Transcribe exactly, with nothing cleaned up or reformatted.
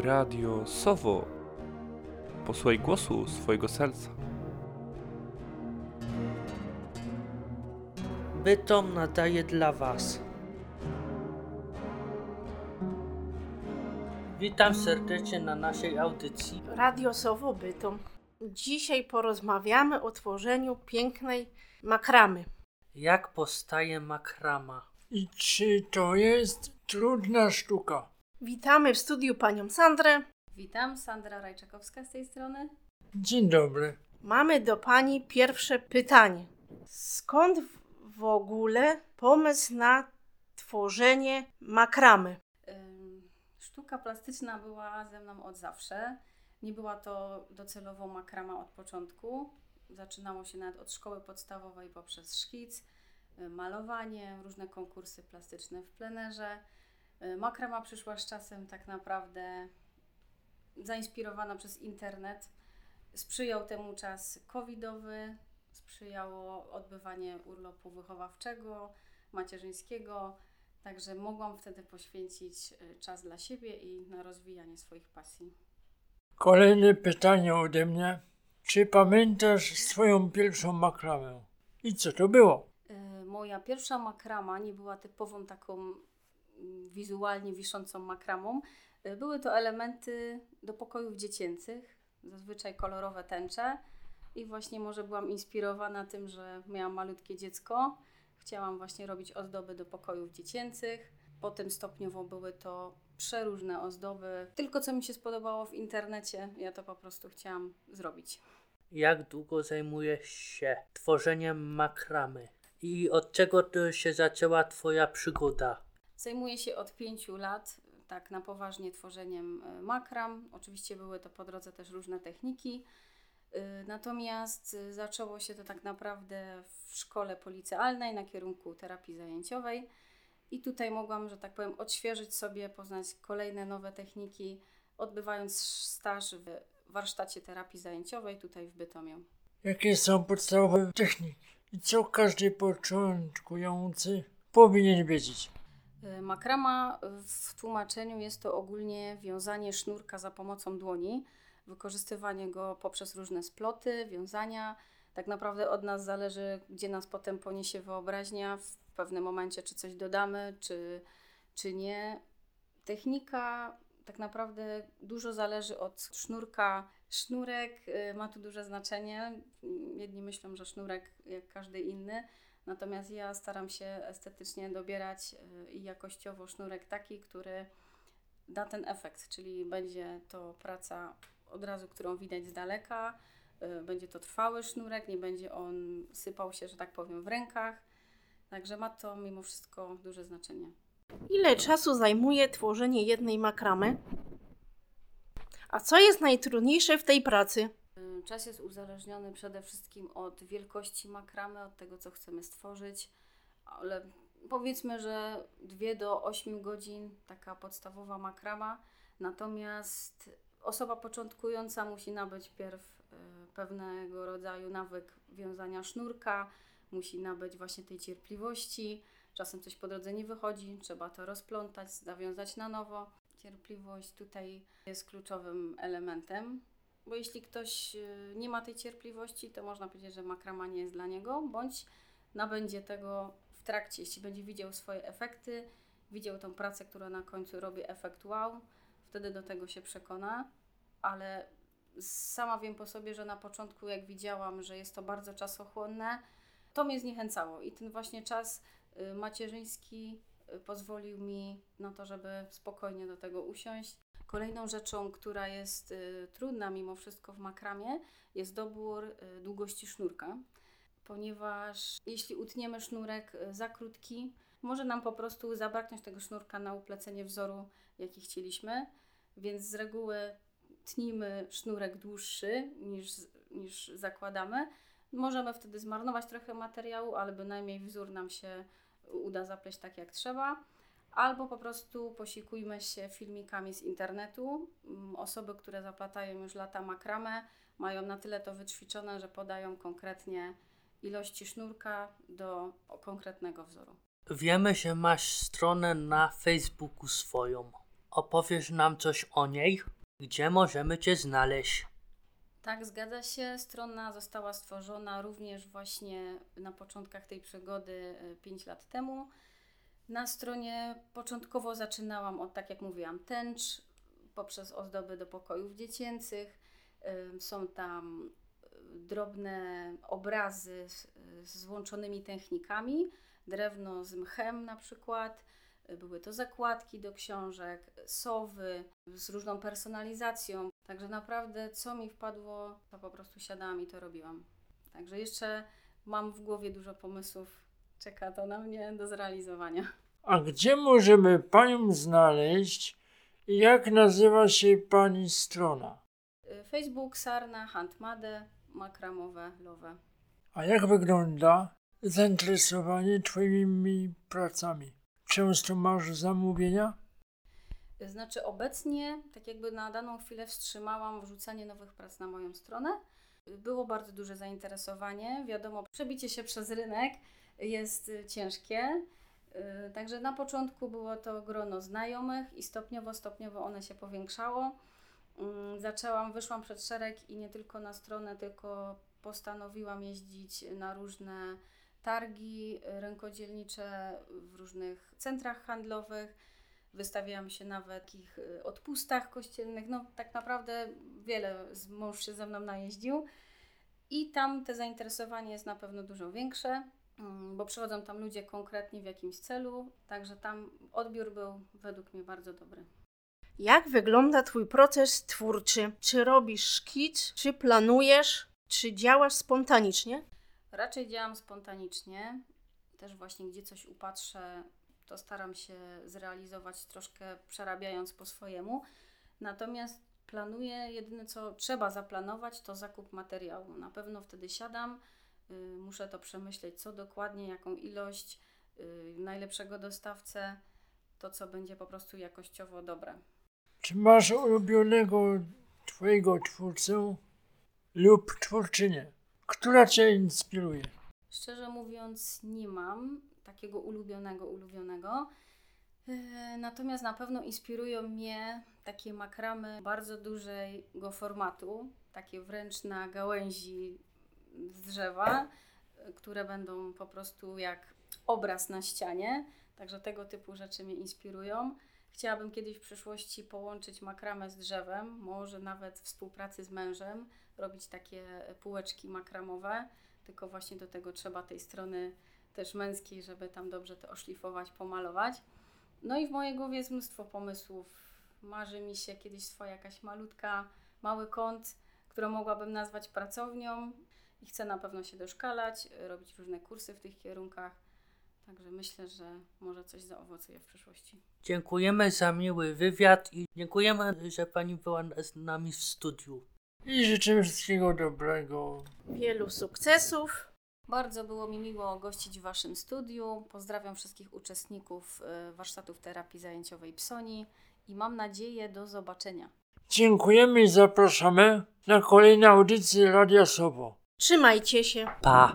Radio Sowo. Posłuchaj głosu swojego serca. Bytom nadaje dla Was. Witam serdecznie na naszej audycji. Radio Sowo Bytom. Dzisiaj porozmawiamy o tworzeniu pięknej makramy. Jak powstaje makrama? I czy to jest trudna sztuka? Witamy w studiu panią Sandrę. Witam, Sandra Rajczakowska z tej strony. Dzień dobry. Mamy do pani pierwsze pytanie. Skąd w ogóle pomysł na tworzenie makramy? Ym, Sztuka plastyczna była ze mną od zawsze. Nie była to docelowo makrama od początku. Zaczynało się nawet od szkoły podstawowej poprzez szkic, y, malowanie, różne konkursy plastyczne w plenerze. Y, Makrama przyszła z czasem tak naprawdę zainspirowana przez internet. Sprzyjał temu czas covidowy, sprzyjało odbywanie urlopu wychowawczego, macierzyńskiego, także mogłam wtedy poświęcić y, czas dla siebie i na rozwijanie swoich pasji. Kolejne pytanie ode mnie. Czy pamiętasz swoją pierwszą makramę? I co to było? Y, Moja pierwsza makrama nie była typową taką mm, wizualnie wiszącą makramą. Y, Były to elementy do pokojów dziecięcych, zazwyczaj kolorowe tęcze i właśnie może byłam inspirowana tym, że miałam malutkie dziecko. Chciałam właśnie robić ozdoby do pokojów dziecięcych. Potem stopniowo były to przeróżne ozdoby. Tylko co mi się spodobało w internecie, ja to po prostu chciałam zrobić. Jak długo zajmujesz się tworzeniem makramy? I od czego to się zaczęła Twoja przygoda? Zajmuję się od pięciu lat tak na poważnie tworzeniem y, makram. Oczywiście były to po drodze też różne techniki. Y, Natomiast y, zaczęło się to tak naprawdę w szkole policealnej na kierunku terapii zajęciowej. I tutaj mogłam, że tak powiem, odświeżyć sobie, poznać kolejne nowe techniki, odbywając staż w warsztacie terapii zajęciowej tutaj w Bytomiu. Jakie są podstawowe techniki? I co każdy początkujący powinien wiedzieć? Y, Makrama w tłumaczeniu jest to ogólnie wiązanie sznurka za pomocą dłoni, wykorzystywanie go poprzez różne sploty, wiązania. Tak naprawdę od nas zależy, gdzie nas potem poniesie wyobraźnia w pewnym momencie, czy coś dodamy, czy, czy nie. Technika tak naprawdę dużo zależy od sznurka. Sznurek y, ma tu duże znaczenie. Jedni myślą, że sznurek jak każdy inny, natomiast ja staram się estetycznie dobierać y, i jakościowo sznurek taki, który da ten efekt, czyli będzie to praca od razu, którą widać z daleka, y, będzie to trwały sznurek, nie będzie on sypał się, że tak powiem, w rękach, także ma to mimo wszystko duże znaczenie. Ile czasu zajmuje tworzenie jednej makramy? A co jest najtrudniejsze w tej pracy? Y, Czas jest uzależniony przede wszystkim od wielkości makramy, od tego, co chcemy stworzyć, ale powiedzmy, że dwie do ośmiu godzin taka podstawowa makrama, natomiast osoba początkująca musi nabyć pierw y, pewnego rodzaju nawyk wiązania sznurka, musi nabyć właśnie tej cierpliwości. Czasem coś po drodze nie wychodzi, trzeba to rozplątać, zawiązać na nowo. Cierpliwość tutaj jest kluczowym elementem, bo jeśli ktoś y, nie ma tej cierpliwości, to można powiedzieć, że makrama nie jest dla niego, bądź nabędzie tego w trakcie, jeśli będzie widział swoje efekty, widział tą pracę, która na końcu robi efekt wow, wtedy do tego się przekona, ale sama wiem po sobie, że na początku jak widziałam, że jest to bardzo czasochłonne, to mnie zniechęcało i ten właśnie czas y, macierzyński y, pozwolił mi na to, żeby spokojnie do tego usiąść. Kolejną rzeczą, która jest y, trudna mimo wszystko w makramie, jest dobór y, długości sznurka, ponieważ jeśli utniemy sznurek y, za krótki, może nam po prostu zabraknąć tego sznurka na uplecenie wzoru, jaki chcieliśmy, więc z reguły tnijmy sznurek dłuższy niż, niż zakładamy. Możemy wtedy zmarnować trochę materiału, ale bynajmniej wzór nam się uda zapleść tak jak trzeba. Albo po prostu posiłkujmy się filmikami z internetu. Osoby, które zaplatają już lata makramę, mają na tyle to wyćwiczone, że podają konkretnie ilości sznurka do konkretnego wzoru. Wiemy, że masz stronę na Facebooku swoją. Opowiesz nam coś o niej? Gdzie możemy cię znaleźć? Tak, zgadza się. Strona została stworzona również właśnie na początkach tej przygody pięć lat temu. Na stronie początkowo zaczynałam od, tak jak mówiłam, tęcz, poprzez ozdoby do pokojów dziecięcych. Ym, Są tam drobne obrazy z, z złączonymi technikami, drewno z mchem na przykład. Były to zakładki do książek, sowy z różną personalizacją. Także naprawdę co mi wpadło, to po prostu siadałam i to robiłam. Także jeszcze mam w głowie dużo pomysłów. Czeka to na mnie do zrealizowania. A gdzie możemy panią znaleźć i jak nazywa się pani strona? Facebook, Sarna, Handmade, makramowe, lowe. A jak wygląda zainteresowanie twoimi pracami? Często masz zamówienia? Znaczy obecnie, tak jakby na daną chwilę wstrzymałam wrzucanie nowych prac na moją stronę. Było bardzo duże zainteresowanie. Wiadomo, przebicie się przez rynek jest ciężkie. Także na początku było to grono znajomych i stopniowo, stopniowo one się powiększało. Zaczęłam, wyszłam przed szereg i nie tylko na stronę, tylko postanowiłam jeździć na różne targi rękodzielnicze w różnych centrach handlowych. Wystawiałam się nawet w takich odpustach kościelnych. No tak naprawdę wiele mąż się ze mną najeździł i tam te zainteresowanie jest na pewno dużo większe, bo przychodzą tam ludzie konkretnie w jakimś celu, także tam odbiór był według mnie bardzo dobry. Jak wygląda twój proces twórczy? Czy robisz szkic, czy planujesz, czy działasz spontanicznie? Raczej działam spontanicznie. Też właśnie gdzie coś upatrzę, to staram się zrealizować troszkę przerabiając po swojemu. Natomiast planuję, jedyne co trzeba zaplanować, to zakup materiału. Na pewno wtedy siadam, y, muszę to przemyśleć, co dokładnie, jaką ilość, y, najlepszego dostawcę, to co będzie po prostu jakościowo dobre. Czy masz ulubionego twojego twórcę lub twórczynię, która cię inspiruje? Szczerze mówiąc, nie mam takiego ulubionego, ulubionego. Yy, natomiast na pewno inspirują mnie takie makramy bardzo dużego formatu, takie wręcz na gałęzi z drzewa, yy, które będą po prostu jak obraz na ścianie. Także tego typu rzeczy mnie inspirują. Chciałabym kiedyś w przyszłości połączyć makramę z drzewem, może nawet w współpracy z mężem, robić takie półeczki makramowe, tylko właśnie do tego trzeba tej strony też męskiej, żeby tam dobrze to oszlifować, pomalować. No i w mojej głowie jest mnóstwo pomysłów. Marzy mi się kiedyś swoja jakaś malutka, mały kąt, którą mogłabym nazwać pracownią i chcę na pewno się doszkalać, robić różne kursy w tych kierunkach. Także myślę, że może coś zaowocuje w przyszłości. Dziękujemy za miły wywiad i dziękujemy, że pani była z nami w studiu. I życzę wszystkiego dobrego. Wielu sukcesów. Bardzo było mi miło gościć w Waszym studiu. Pozdrawiam wszystkich uczestników y, warsztatów terapii zajęciowej Psoni i mam nadzieję do zobaczenia. Dziękujemy i zapraszamy na kolejne audycje Radia Sowo. Trzymajcie się. Pa!